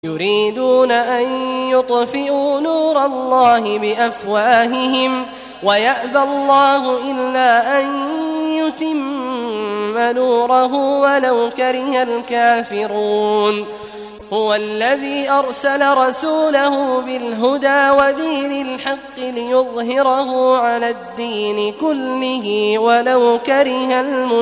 يريدون أن يطفئوا نور الله بأفواههم ويأبى الله إلا أن يتم نوره ولو كره الكافرون. هو الذي أرسل رسوله بالهدى ودين الحق ليظهره على الدين كله ولو كره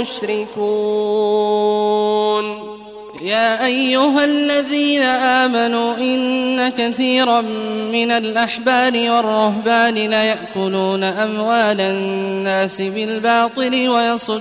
المشركون. يا أيها الذين آمنوا إن كثيرا من الأحبار والرهبان ليأكلون أموال الناس بالباطل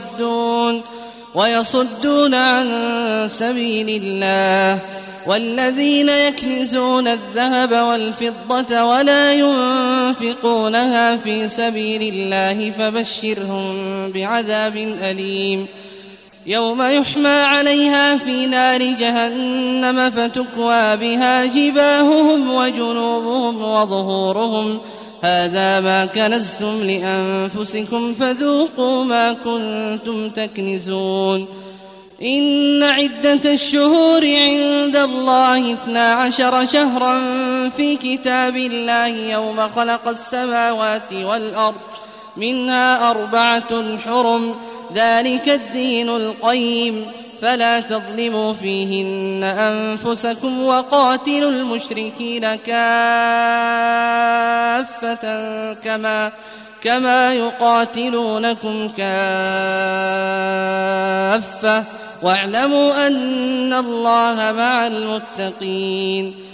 ويصدون عن سبيل الله. والذين يكنزون الذهب والفضة ولا ينفقونها في سبيل الله فبشرهم بعذاب أليم يوم يحمى عليها في نار جهنم فتكوى بها جباههم وجنوبهم وظهورهم هذا ما كنزتم لأنفسكم فذوقوا ما كنتم تكنزون. إن عدة الشهور عند الله 12 شهرا في كتاب الله يوم خلق السماوات والأرض منها 4 حرم ذلك الدين القيم فلا تظلموا فيهن أنفسكم وقاتلوا المشركين كافة كما يقاتلونكم كافة واعلموا أن الله مع المتقين.